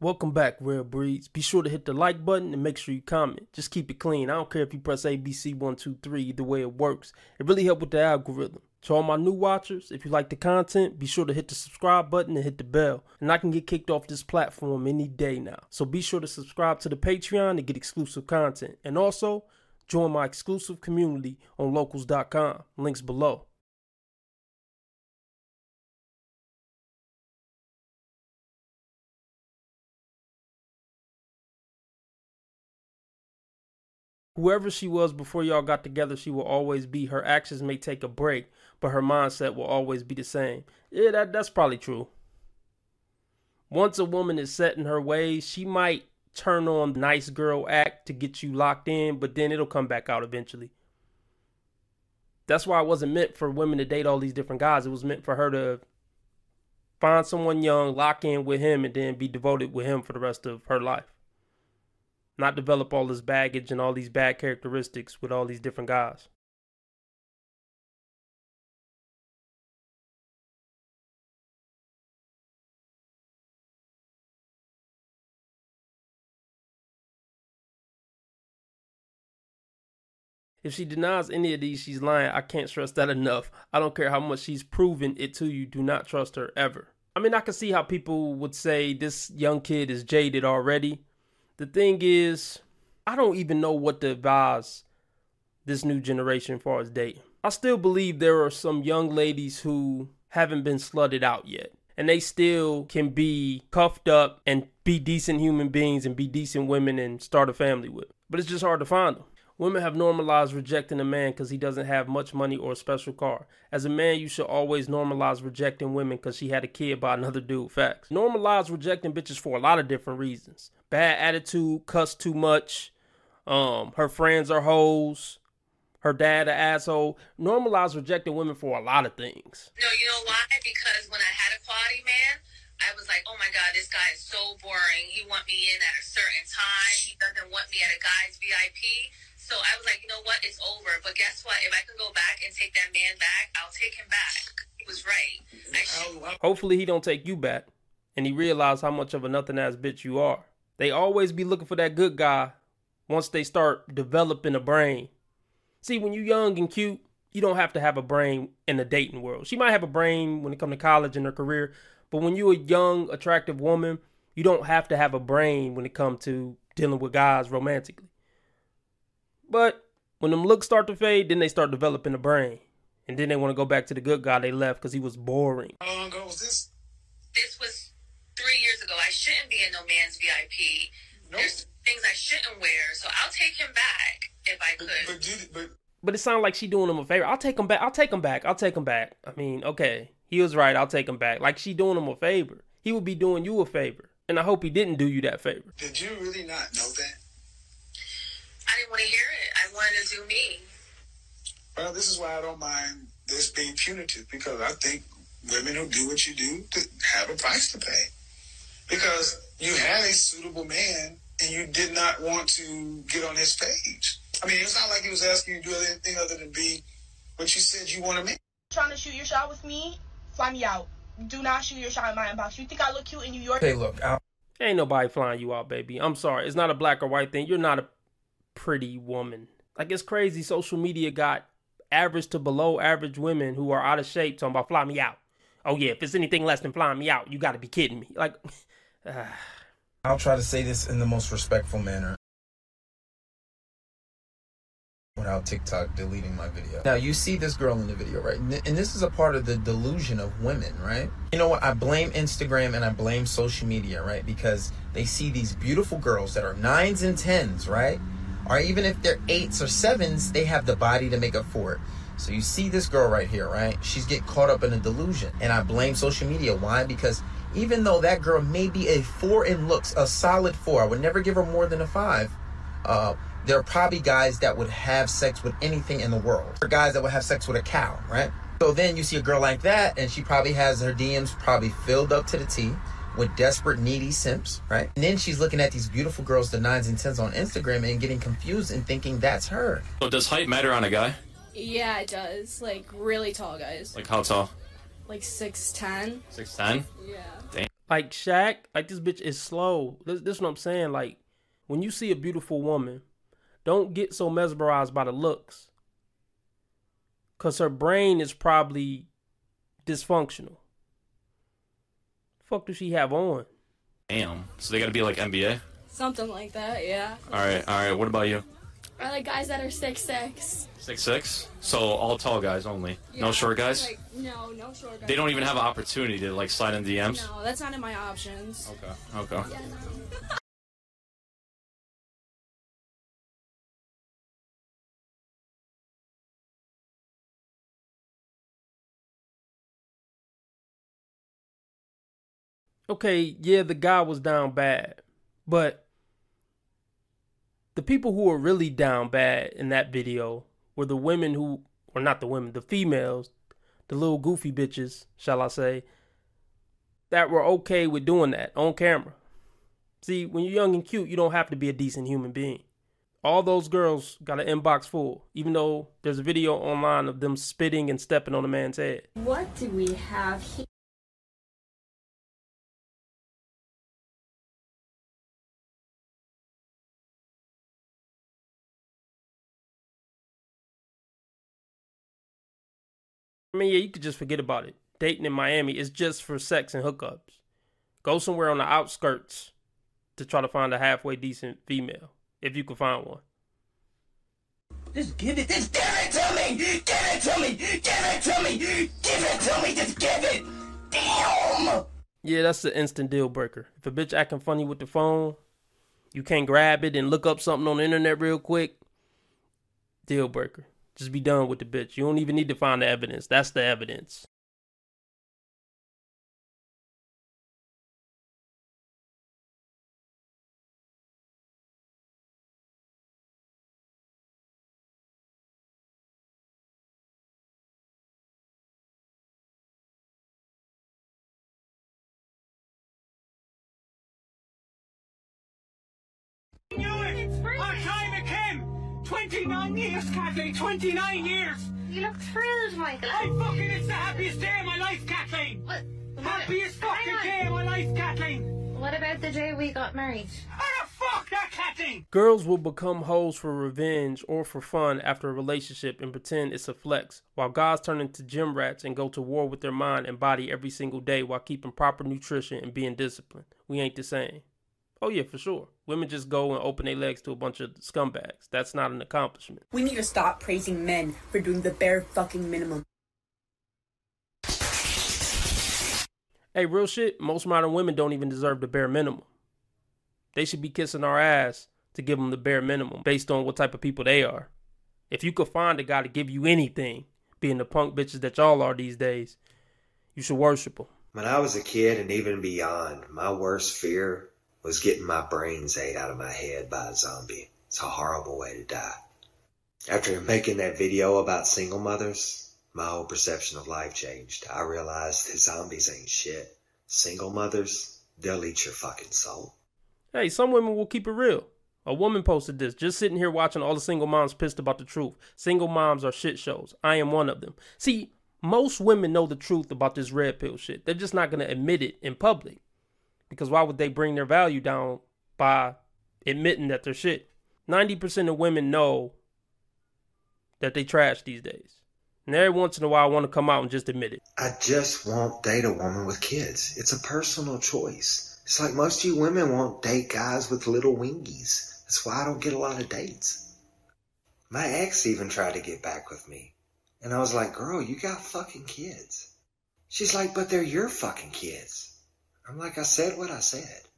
Welcome back, Rare Breeds. Be sure to hit the like button and make sure you comment. Just keep it clean. I don't care if you press ABC 1, 2, 3, either way it works. It really helps with the algorithm. To all my new watchers, if you like the content, be sure to hit the subscribe button and hit the bell. And I can get kicked off this platform any day now. So be sure to subscribe to the Patreon to get exclusive content. And also, join my exclusive community on locals.com. Links below. Whoever she was before y'all got together, she will always be. Her actions may take a break, but her mindset will always be the same. Yeah, that's probably true. Once a woman is set in her ways, she might turn on nice girl act to get you locked in, but then it'll come back out eventually. That's why it wasn't meant for women to date all these different guys. It was meant for her to find someone young, lock in with him, and then be devoted with him for the rest of her life. Not develop all this baggage and all these bad characteristics with all these different guys. If she denies any of these, she's lying. I can't stress that enough. I don't care how much she's proven it to you. Do not trust her ever. I mean, I can see how people would say this young kid is jaded already. The thing is, I don't even know what to advise this new generation as far as dating. I still believe there are some young ladies who haven't been slutted out yet. And they still can be cuffed up and be decent human beings and be decent women and start a family with. But it's just hard to find them. Women have normalized rejecting a man because he doesn't have much money or a special car. As a man, you should always normalize rejecting women because she had a kid by another dude. Facts. Normalize rejecting bitches for a lot of different reasons. Bad attitude, cuss too much, her friends are hoes, her dad an asshole. Normalize rejecting women for a lot of things. No, you know why? Because when I had a quality man, I was like, oh my God, this guy is so boring. He want me in at a certain time. He doesn't want me at a guy's VIP. So I was like, you know what? It's over. But guess what? If I can go back and take that man back, I'll take him back. He was right. Hopefully he don't take you back and he realize how much of a nothing ass bitch you are. They always be looking for that good guy once they start developing a brain. See, when you're young and cute, you don't have to have a brain in the dating world. She might have a brain when it comes to college and her career, but when you're a young, attractive woman, you don't have to have a brain when it comes to dealing with guys romantically. But when them looks start to fade, then they start developing a brain. And then they want to go back to the good guy they left because he was boring. How long ago was this? This was 3 years ago. I shouldn't be in no man's VIP. Nope. There's things I shouldn't wear, so I'll take him back if I could. But it sounds like she doing him a favor. I'll take him back. I mean, okay, he was right. I'll take him back. Like she doing him a favor. He would be doing you a favor. And I hope he didn't do you that favor. Did you really not know that? I didn't want to hear it. I wanted to do me. Well, this is why I don't mind this being punitive, because I think women who do what you do have a price to pay. Because you had a suitable man and you did not want to get on his page. I mean, it's not like he was asking you to do anything other than be what you said you want to be. Trying to shoot your shot with me, fly me out. Do not shoot your shot in my inbox. You think I look cute in New York? Hey, look, ain't nobody flying you out, baby. I'm sorry. It's not a black or white thing. You're not a pretty woman. Like, it's crazy. Social media got average to below average women who are out of shape talking about fly me out. Oh, yeah, if it's anything less than flying me out, you got to be kidding me. Like, I'll try to say this in the most respectful manner without TikTok deleting my video. Now, you see this girl in the video, right? And this is a part of the delusion of women, right? You know what? I blame Instagram and I blame social media, right? Because they see these beautiful girls that are 9s and 10s, right? Or even if they're 8s or 7s, they have the body to make up for it. So you see this girl right here, right? She's getting caught up in a delusion. And I blame social media. Why? Because even though that girl may be a 4 in looks, a solid 4, I would never give her more than a 5. There are probably guys that would have sex with anything in the world. There are guys that would have sex with a cow, right? So then you see a girl like that, and she probably has her DMs probably filled up to the T with desperate, needy simps, right? And then she's looking at these beautiful girls, the 9s and 10s on Instagram, and getting confused and thinking that's her. So does height matter on a guy? Yeah, it does. Like, really tall guys. Like how tall? Like 6'10". 6'10"? Yeah. Damn. Like Shaq, like this bitch is slow. This is what I'm saying. Like, when you see a beautiful woman, don't get so mesmerized by the looks. Because her brain is probably dysfunctional. The fuck does she have on? Damn. So they gotta be like NBA? Something like that, yeah. Alright. What about you? I like guys that are 6'6". 6'6"? So all tall guys only? Yeah, No short guys? Like, no short guys. They don't even have an opportunity to like slide in DMs? No, that's not in my options. Okay. Yeah, no. Okay, yeah, the guy was down bad. But the people who were really down bad in that video were the women who, or not the women, the females, the little goofy bitches, shall I say, that were okay with doing that on camera. See, when you're young and cute, you don't have to be a decent human being. All those girls got an inbox full, even though there's a video online of them spitting and stepping on a man's head. What do we have here? I mean, yeah, you could just forget about it. Dating in Miami is just for sex and hookups. Go somewhere on the outskirts to try to find a halfway decent female, if you can find one. Just give it to me! Give it to me! Give it to me! Give it to me! Just give it! Damn! Yeah, that's the instant deal breaker. If a bitch acting funny with the phone, you can't grab it and look up something on the internet real quick, deal breaker. Just be done with the bitch. You don't even need to find the evidence. That's the evidence. Our time it came! 29 years, Kathleen! 29 years! You look thrilled, Michael. It's the happiest day of my life, Kathleen! Happiest fucking day of my life, Kathleen! What about the day we got married? Oh, fuck that, Kathleen! Girls will become hoes for revenge or for fun after a relationship and pretend it's a flex, while guys turn into gym rats and go to war with their mind and body every single day while keeping proper nutrition and being disciplined. We ain't the same. Oh yeah, for sure. Women just go and open their legs to a bunch of scumbags. That's not an accomplishment. We need to stop praising men for doing the bare fucking minimum. Hey, real shit, most modern women don't even deserve the bare minimum. They should be kissing our ass to give them the bare minimum based on what type of people they are. If you could find a guy to give you anything, being the punk bitches that y'all are these days, you should worship them. When I was a kid and even beyond, my worst fear was getting my brains ate out of my head by a zombie. It's a horrible way to die. After making that video about single mothers, my whole perception of life changed. I realized that zombies ain't shit. Single mothers, they'll eat your fucking soul. Hey, some women will keep it real. A woman posted this, just sitting here watching all the single moms pissed about the truth. Single moms are shit shows. I am one of them. See, most women know the truth about this red pill shit. They're just not going to admit it in public. Because why would they bring their value down by admitting that they're shit? 90% of women know that they trash these days. And every once in a while I want to come out and just admit it. I just won't date a woman with kids. It's a personal choice. It's like most of you women won't date guys with little wingies. That's why I don't get a lot of dates. My ex even tried to get back with me. And I was like, girl, you got fucking kids. She's like, but they're your fucking kids. I'm like, I said what I said.